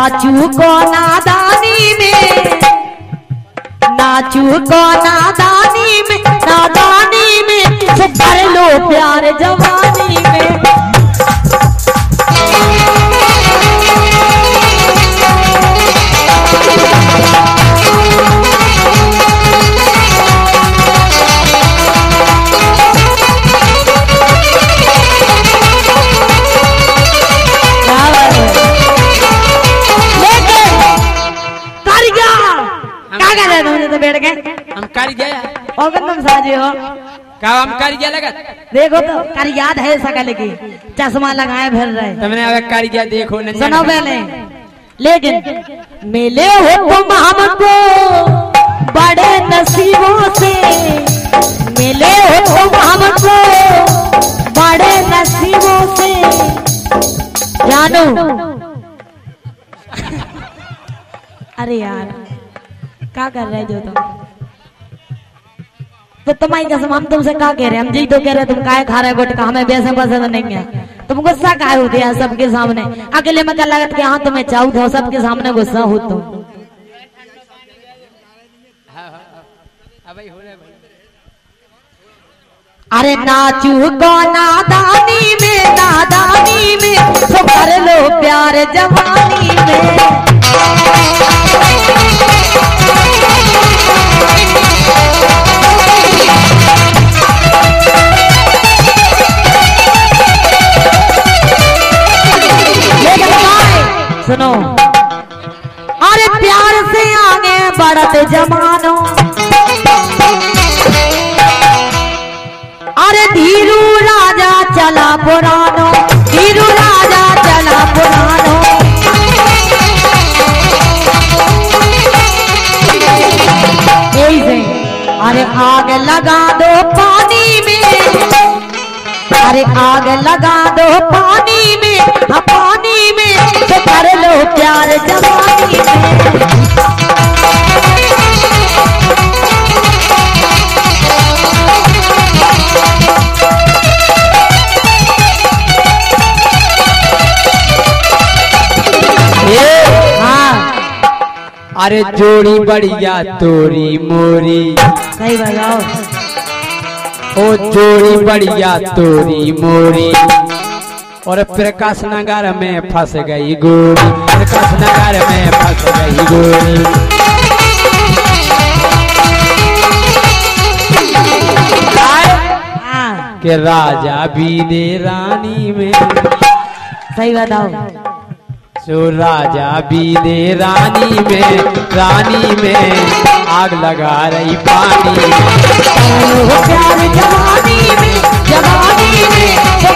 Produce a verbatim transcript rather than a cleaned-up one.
नाचू को नादानी में, नाचू को नादानी में, नादानी में तो कर लो प्यार जवानी में। तो बैठ गए हम कर गया और तुम साजी हो का हम कर गया लगा देखो तो कर याद है सकल की चश्मा लगाए फिर रहे तुमने अब कर गया देखो न सुनो पहले लेकिन मिले हो तुम हमको बड़े नसीबों से, मिले हो तुम हमको बड़े नसीबों से जानू। अरे यार क्या कर रहे जो तुम तो तुम्हारी कसम हम तुमसे क्या कह रहे हैं, हम जी तो कह रहे तुम काय खा रहे गुटखा, हमें वैसे पसंद नहीं है। तुम गुस्सा काय होते हैं सबके सामने, अकेले में क्या लगता है हाँ तुम्हें चाहू था, सबके सामने गुस्सा हो तुम। अरे नाचू को नादानी में, नादानी में तो कर लो प्यार जवानी में। सुनो अरे प्यार से आगे बढ़त जमानो, अरे धीरू राजा चला पुरानो, धीरू राजा चला पुरानो। अरे आग लगा दो पानी में, अरे आग लगा दो पानी में, हाँ पानी में तो कर लो प्यार जवानी में। अरे जोड़ी बढ़िया तोरी मोरी, सही बताओ। ओ जोड़ी बढ़िया तोरी मोरी, और प्रकाश नगर में फंस गई गोरी, प्रकाश नगर में फंस गई गोरी। के राजा बीदे रानी में, सही बताओ। सो राजा बीदे रानी में, रानी में आग लगा रही पानी में। प्यार जवानी में, जवानी में